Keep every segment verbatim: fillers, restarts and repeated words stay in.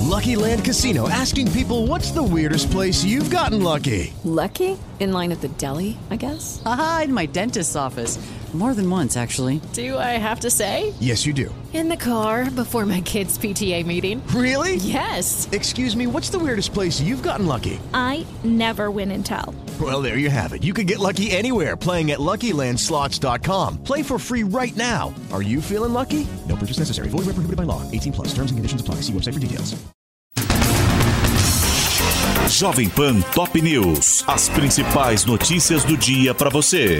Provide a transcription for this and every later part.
Lucky Land Casino, asking people, what's the weirdest place you've gotten lucky? Lucky? In line at the deli, I guess? Aha, in my dentist's office. More than once, actually. Do I have to say? Yes, you do. In the car before my kids' P T A meeting. Really? Yes. Excuse me, what's the weirdest place you've gotten lucky? I never win and tell. Well, there you have it. You can get lucky anywhere, playing at Lucky Land Slots dot com. Play for free right now. Are you feeling lucky? No purchase necessary. Void where prohibited by law. eighteen plus. Terms and conditions apply. See website for details. Jovem Pan Top News. As principais notícias do dia para você.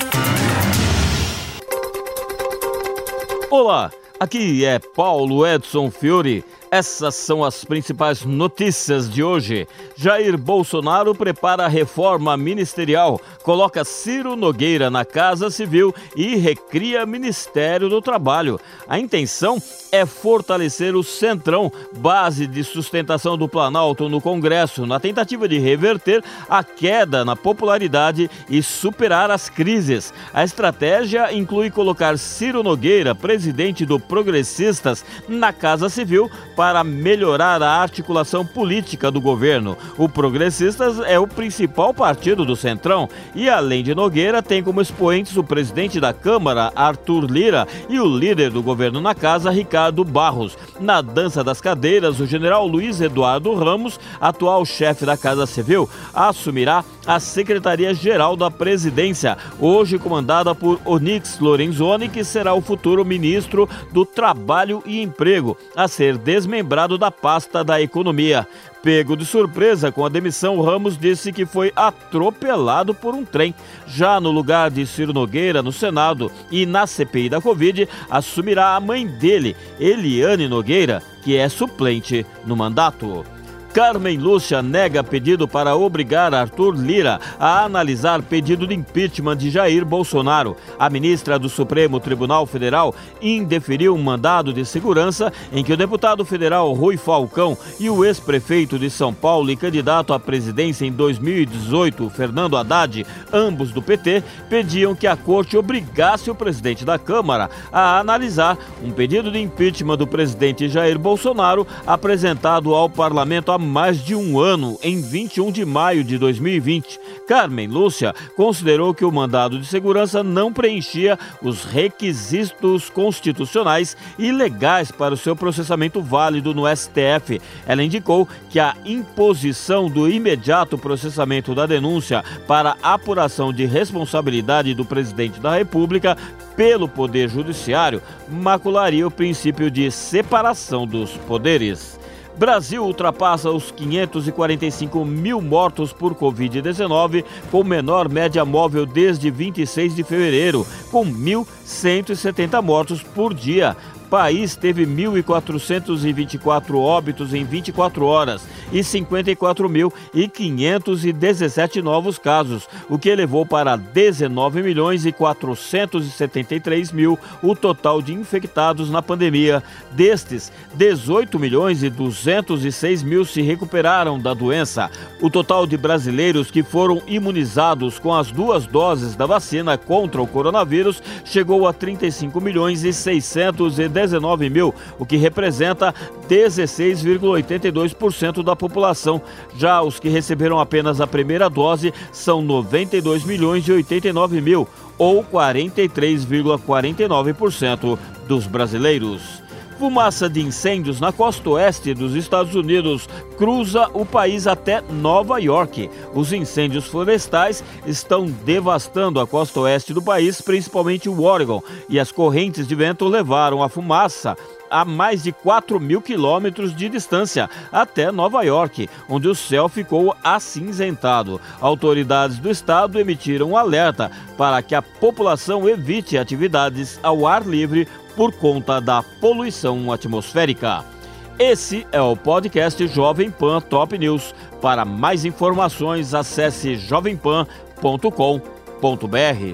Olá, aqui é Paulo Edson Fiore. Essas são as principais notícias de hoje. Jair Bolsonaro prepara a reforma ministerial, coloca Ciro Nogueira na Casa Civil e recria Ministério do Trabalho. A intenção é fortalecer o Centrão, base de sustentação do Planalto no Congresso, na tentativa de reverter a queda na popularidade e superar as crises. A estratégia inclui colocar Ciro Nogueira, presidente do Progressistas, na Casa Civil para melhorar a articulação política do governo. O Progressistas é o principal partido do Centrão e, além de Nogueira, tem como expoentes o presidente da Câmara, Arthur Lira, e o líder do governo na Casa, Ricardo Barros. Na dança das cadeiras, o general Luiz Eduardo Ramos, atual chefe da Casa Civil, assumirá a Secretaria-Geral da Presidência, hoje comandada por Onyx Lorenzoni, que será o futuro ministro do Trabalho e Emprego, a ser desmembrado da pasta da Economia. Pego de surpresa com a demissão, Ramos disse que foi atropelado por um trem. Já no lugar de Ciro Nogueira no Senado e na C P I da Covid, assumirá a mãe dele, Eliane Nogueira, que é suplente no mandato. Carmen Lúcia nega pedido para obrigar Arthur Lira a analisar pedido de impeachment de Jair Bolsonaro. A ministra do Supremo Tribunal Federal indeferiu um mandado de segurança em que o deputado federal Rui Falcão e o ex-prefeito de São Paulo e candidato à presidência em dois mil e dezoito, Fernando Haddad, ambos do P T, pediam que a corte obrigasse o presidente da Câmara a analisar um pedido de impeachment do presidente Jair Bolsonaro apresentado ao parlamento há mais de um ano, em vinte e um de maio de dois mil e vinte. Carmen Lúcia considerou que o mandado de segurança não preenchia os requisitos constitucionais e legais para o seu processamento válido no S T F. Ela indicou que a imposição do imediato processamento da denúncia para apuração de responsabilidade do presidente da República pelo Poder Judiciário macularia o princípio de separação dos poderes. Brasil ultrapassa os quinhentos e quarenta e cinco mil mortos por covid dezenove, com menor média móvel desde vinte e seis de fevereiro, com mil cento e setenta mortos por dia. O país teve mil quatrocentos e vinte e quatro óbitos em vinte e quatro horas e cinquenta e quatro mil quinhentos e dezessete novos casos, o que elevou para dezenove milhões e quatrocentos e setenta e três mil o total de infectados na pandemia. Destes, dezoito milhões e duzentos e seis mil se recuperaram da doença. O total de brasileiros que foram imunizados com as duas doses da vacina contra o coronavírus chegou a trinta e cinco milhões e seiscentos e dezenove mil, o que representa dezesseis vírgula oitenta e dois por cento da população. Já os que receberam apenas a primeira dose são noventa e dois milhões e oitenta e nove mil, ou quarenta e três vírgula quarenta e nove por cento dos brasileiros. Fumaça de incêndios na costa oeste dos Estados Unidos cruza o país até Nova York. Os incêndios florestais estão devastando a costa oeste do país, principalmente o Oregon, e as correntes de vento levaram a fumaça a mais de quatro mil quilômetros de distância, até Nova York, onde o céu ficou acinzentado. Autoridades do estado emitiram um alerta para que a população evite atividades ao ar livre por conta da poluição atmosférica. Esse é o podcast Jovem Pan Top News. Para mais informações, acesse jovem pan ponto com ponto b r.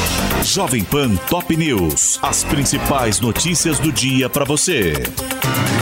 Jovem Pan Top News. As principais notícias do dia para você.